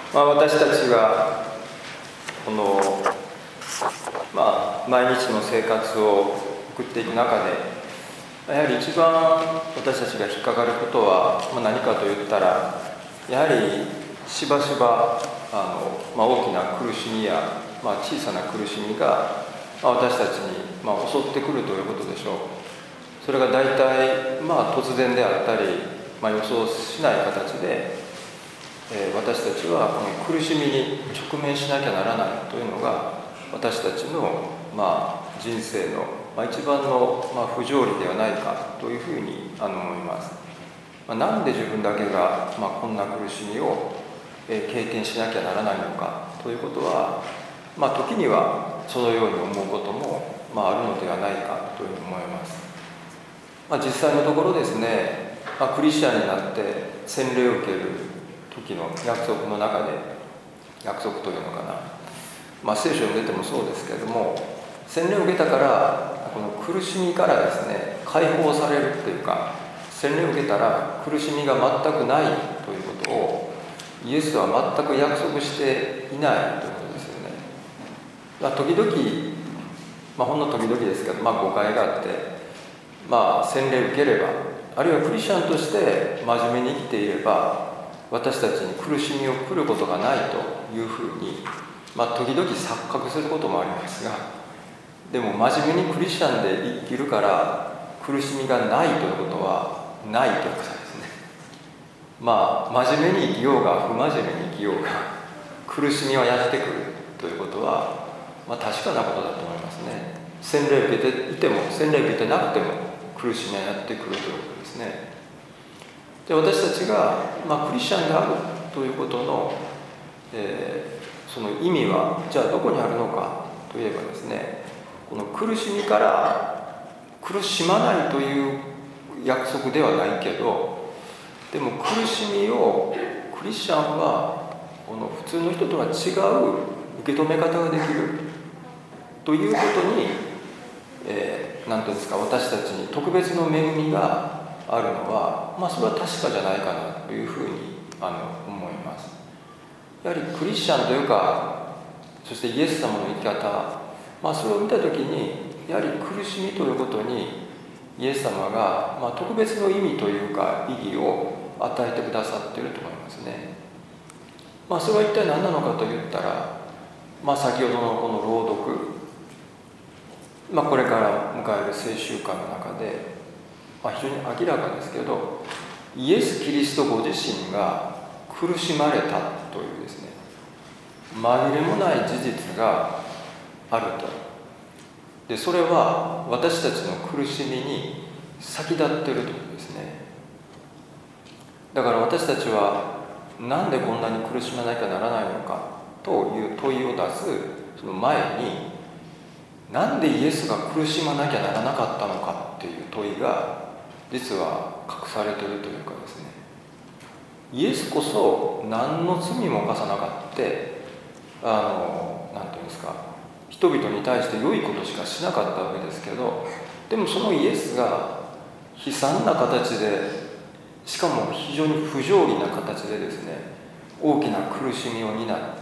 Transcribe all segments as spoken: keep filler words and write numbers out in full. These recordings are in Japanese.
まあ、私たちがこの、まあ、毎日の生活を送っていく中で、やはり一番私たちが引っかかることは、まあ、何かといったら、やはりしばしばあの、まあ、大きな苦しみや、まあ、小さな苦しみが、まあ、私たちに、まあ、襲ってくるということでしょう。それが大体、まあ、突然であったり、まあ、予想しない形で、えー、私たちはこの苦しみに直面しなきゃならないというのが私たちの、まあ、人生の、まあ、一番の、まあ、不条理ではないかというふうにあの思います。まあ、なんで自分だけが、まあ、こんな苦しみを、えー、経験しなきゃならないのかということは、まあ、時にはそのように思うことも、まあ、あるのではないかというふうに思います。まあ、実際のところですね、まあ、クリスチャンになって洗礼を受ける時の約束の中で、約束というのかな、まあ、聖書を読んでてもそうですけれども、洗礼を受けたからこの苦しみからですね解放されるというか、洗礼を受けたら苦しみが全くないということをイエスは全く約束していないということですよね。まあ、時々、まあ、ほんの時々ですけど、まあ、誤解があって、まあ、洗礼を受ければ、あるいはクリスチャンとして真面目に生きていれば、私たちに苦しみを来ることがないというふうに、まあ、時々錯覚することもありますが、でも真面目にクリスチャンで生きるから苦しみがないということはないということですね。まあ、真面目に生きようが不真面目に生きようが苦しみはやってくるということは、まあ、確かなことだと思いますね。洗礼を受けていても洗礼を受けてなくても苦しみはやってくるということですね。で、私たちが、まあ、クリスチャンであるということの、えー、その意味はじゃあどこにあるのかといえばですね、この苦しみから苦しまないという約束ではないけど、でも苦しみをクリスチャンはこの普通の人とは違う受け止め方ができるということに、えー、なんていうんですか、私たちに特別の恵みがあるのは、まあ、それは確かじゃないかなというふうにあの思います。やはりクリスチャンというか、そしてイエス様の生き方、まあ、それを見たときにやはり苦しみということにイエス様が、まあ、特別の意味というか意義を与えてくださっていると思いますね。まあ、それは一体何なのかといったら、まあ、先ほどのこの朗読、まあ、これから迎える聖週間の中で、まあ、非常に明らかですけど、イエス・キリストご自身が苦しまれたというですね、紛れもない事実があると。で、それは私たちの苦しみに先立っているということですね。だから私たちはなんでこんなに苦しまなきゃならないのかという問いを出すその前に、なんでイエスが苦しまなきゃならなかったのかっていう問いが実は隠されているというかですね、イエスこそ何の罪も犯さなかった、あの何て言うんですか、人々に対して良いことしかしなかったわけですけど、でもそのイエスが悲惨な形で、しかも非常に不条理な形でですね、大きな苦しみを担って、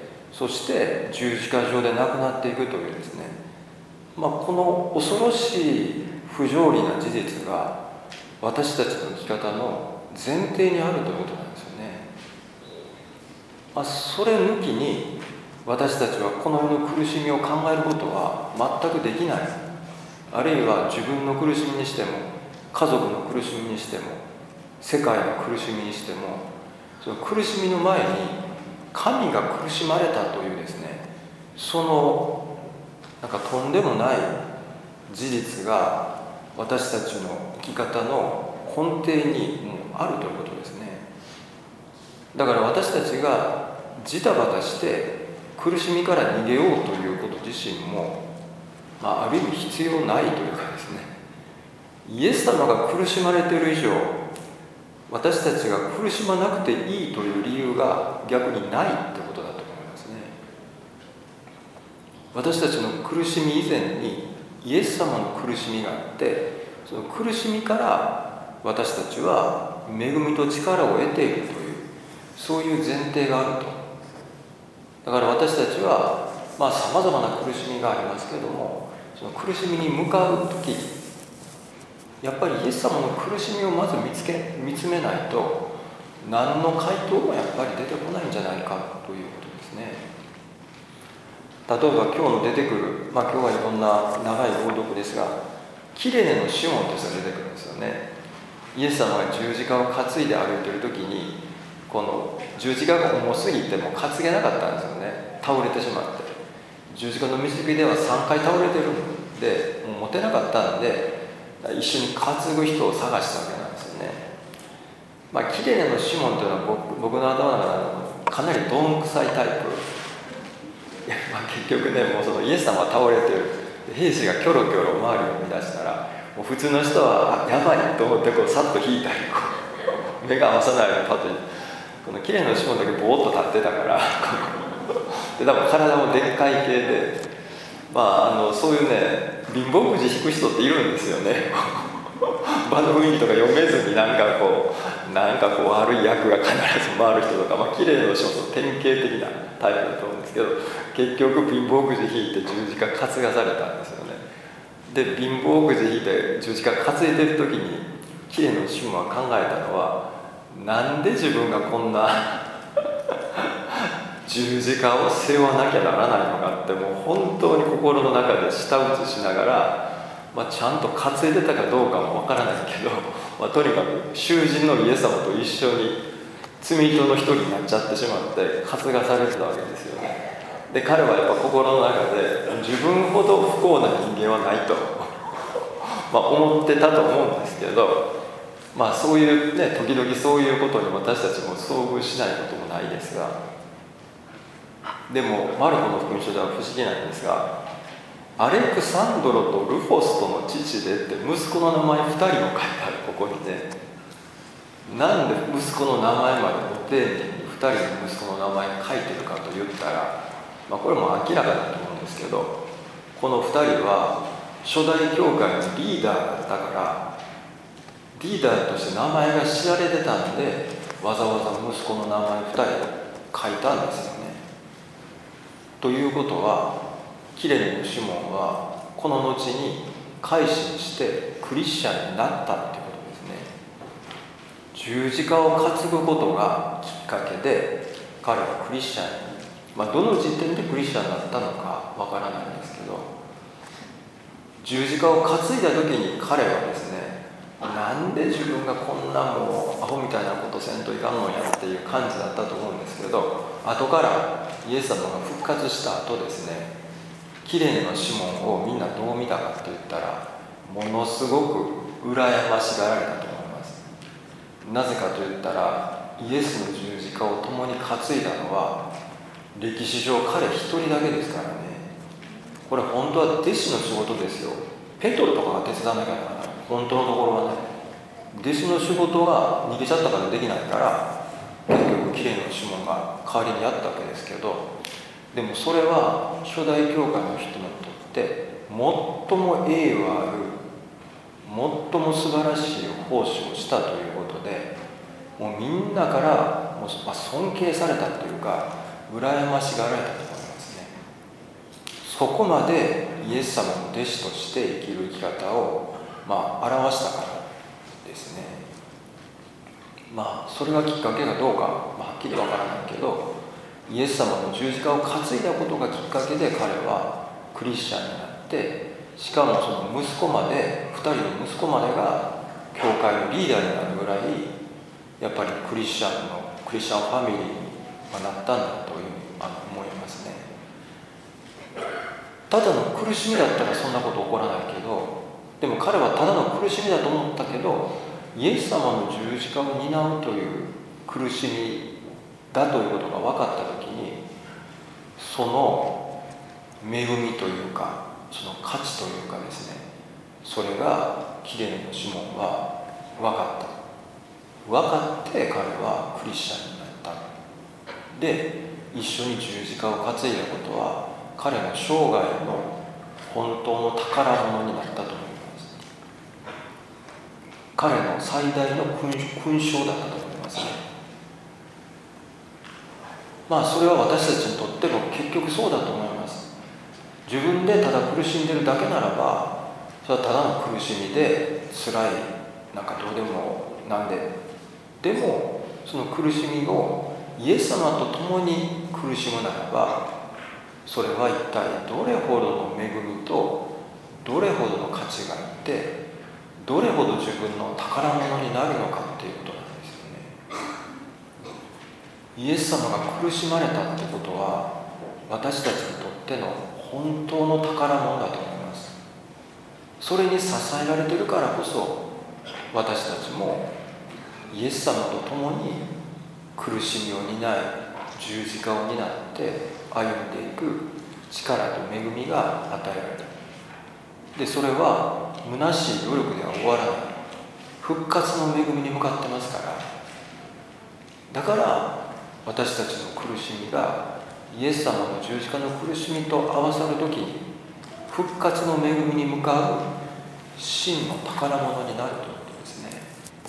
そして十字架上で亡くなっていくというですね、まあ、この恐ろしい不条理な事実が私たちの生き方の前提にあるということなんですよね。まあ、それ抜きに私たちはこの世の苦しみを考えることは全くできない。あるいは自分の苦しみにしても、家族の苦しみにしても、世界の苦しみにしても、その苦しみの前に神が苦しまれたというですね、そのなんかとんでもない事実が私たちの生き方の根底にもうあるということですね。だから私たちがジタバタして苦しみから逃げようということ自身も、まあ、ある意味必要ないというかですね、イエス様が苦しまれている以上、私たちが苦しまなくていいという理由が逆にないということだと思いますね。私たちの苦しみ以前にイエス様の苦しみがあって、その苦しみから私たちは恵みと力を得ているという、そういう前提があるとだから私たちはまあさまざまな苦しみがありますけれども、その苦しみに向かう時、やっぱりイエス様の苦しみをまず見つけ見つめないと何の回答もやっぱり出てこないんじゃないかということですね。例えば今日の出てくる、まあ今日はいろんな長い朗読ですが、キレネのシモンとして出てくるんですよね。イエス様が十字架を担いで歩いている時に、この十字架が重すぎても担げなかったんですよね。倒れてしまって、十字架の導きではさんかい倒れてるんでもう持てなかったんで、一緒に担ぐ人を探したわけなんですよね。まあキレネのシモンというのは 僕, 僕の頭の中でかなりどんくさいタイプ。まあ結局ね、もうそのイエス様が倒れてる、兵士がキョロキョロ周りを見出したら、もう普通の人はあやばいと思ってこうさっと引いたり、こう目が合わさないようにパッと、このキレネのシモンだけボーッと立ってたからで多分体もでっかい系で、まあ、あのそういうね貧乏くじ引く人っているんですよね場の雰囲気とか読めずになんかこうなんかこう悪い役が必ず回る人とか、まあ綺麗な人の典型的なタイプだと思うんですけど、結局貧乏くじ引いて十字架担がされたんですよね。で貧乏くじ引いて十字架担いでる時に綺麗なシモンは考えたのは、なんで自分がこんな十字架を背負わなきゃならないのかって、もう本当に心の中で舌打ちしながら、まあ、ちゃんと担いでたかどうかもわからないけど、まあ、とにかく囚人のイエス様と一緒に罪人の一人になっちゃってしまって担がされてたわけですよね。で彼はやっぱ心の中で自分ほど不幸な人間はないとまあ思ってたと思うんですけど、まあそういうね、時々そういうことに私たちも遭遇しないこともないですが、でもマルコの福音書では不思議なんですが、アレクサンドロとルフォストの父でって息子の名前ふたりも書いてある。ここにね、なんで息子の名前までご丁寧にふたりの息子の名前書いてるかと言ったら、まあ、これも明らかだと思うんですけど、このふたりは初代教会のリーダーだったから、リーダーとして名前が知られてたんで、わざわざ息子の名前ふたり書いたんですよね。ということは、キレネのシモンはこの後に改心してクリスチャンになったっていうことですね。十字架を担ぐことがきっかけで彼はクリスチャンに、まあ、どの時点でクリスチャンになったのかわからないんですけど、十字架を担いだ時に彼はですね、なんで自分がこんなもうアホみたいなことせんといかんのやっていう感じだったと思うんですけど、後からイエス様が復活した後ですね、キレネのシモンをみんなどう見たかって言ったら、ものすごく羨ましがられたと思います。なぜかと言ったら、イエスの十字架を共に担いだのは歴史上彼一人だけですからね。これ本当は弟子の仕事ですよ。ペトロとかが手伝わなきゃならない。本当のところはね、弟子の仕事が逃げちゃったからできないから、結局キレネのシモンが代わりにやったわけですけど、でもそれは初代教会の人にとって最も栄誉ある、最も素晴らしい奉仕をしたということで、もうみんなからもう、まあ、尊敬されたというか羨ましがられたと思いますね。そこまでイエス様の弟子として生きる生き方を、まあ、表したからですね。まあそれがきっかけかどうか、まあ、はっきりわからないけど、イエス様の十字架を担いだことがきっかけで彼はクリスチャンになって、しかもその息子まで、ふたりの息子までが教会のリーダーになるぐらい、やっぱりクリスチャンのクリスチャンファミリーになったんだというふうに思いますね。ただの苦しみだったらそんなこと起こらないけど、でも彼はただの苦しみだと思ったけど、イエス様の十字架を担うという苦しみだということが分かったときに、その恵みというか、その価値というかですね、それがキレネのシモンは分かった。分かって彼はクリスチャンになった。で、一緒に十字架を担いだことは彼の生涯の本当の宝物になったと思います。彼の最大の勲章だったと思いますね。 まあそれは私たちにとっても結局そうだと思います。自分でただ苦しんでるだけならば、それはただの苦しみで辛い、なんかどうでもなんで、でもその苦しみをイエス様と共に苦しむならば、それは一体どれほどの恵みとどれほどの価値があって、どれほど自分の宝物になるのかっていうことなんですよね。イエス様が苦しまれたってことは、私たちにとっての本当の宝物だと思います。それに支えられているからこそ、私たちもイエス様と共に苦しみを担い、十字架を担って歩んでいく力と恵みが与えられる。で、それは虚しい努力では終わらない。復活の恵みに向かってますから。だから私たちの苦しみがイエス様の十字架の苦しみと合わさるときに、復活の恵みに向かう真の宝物になるということですね。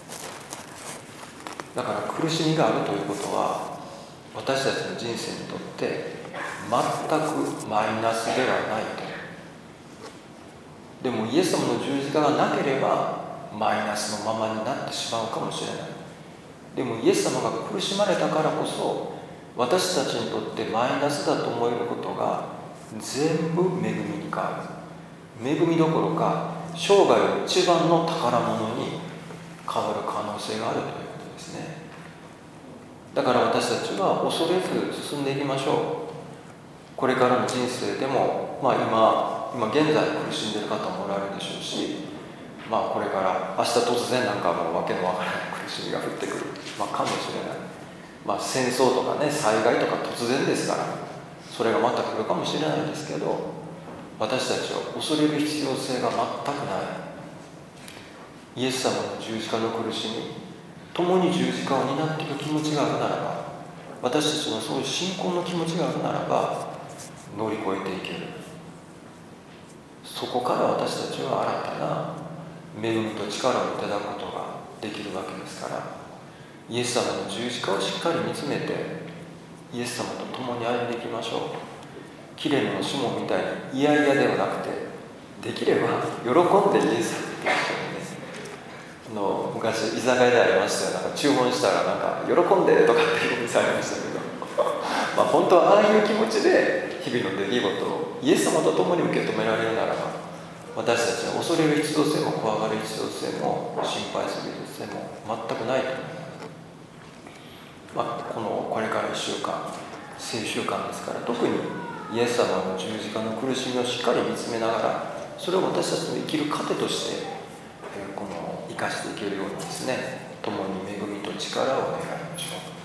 だから苦しみがあるということは、私たちの人生にとって全くマイナスではないと。でもイエス様の十字架がなければマイナスのままになってしまうかもしれない。でもイエス様が苦しまれたからこそ、私たちにとってマイナスだと思えることが全部恵みに変わる。恵みどころか生涯一番の宝物に変わる可能性があるということですね。だから私たちは恐れず進んでいきましょう。これからの人生でも、まあ今、今現在苦しんでいる方もおられるでしょうし、まあこれから明日突然なんかもうわけのわからない苦しみが降ってくる、まあ、かもしれない。まあ戦争とかね、災害とか突然ですから、それがまた来るかもしれないですけど、私たちは恐れる必要性が全くない。イエス様の十字架の苦しみ、共に十字架を担っていく気持ちがあるならば、私たちのそういう信仰の気持ちがあるならば、乗り越えていける。そこから私たちは新たな恵みと力をいただくことができるわけですから、イエス様の十字架をしっかり見つめて、イエス様と共に歩んでいきましょう。キレネのシモンみたいにいやいやではなくて、できれば喜んでイエス様と一緒にね、あの昔居酒屋でありましたよ。なんか注文したらなんか喜んでとかっていうお店ありましたけどまあ本当はああいう気持ちで日々の出来事をイエス様と共に受け止められるならば、私たちは恐れる必要性も怖がる必要性も心配する必要性も全くないと思います。まあ、このこれからいっしゅうかん、聖週間ですから、特にイエス様の十字架の苦しみをしっかり見つめながら、それを私たちの生きる糧として、この生かしていけるようにですね、共に恵みと力を願いましょう。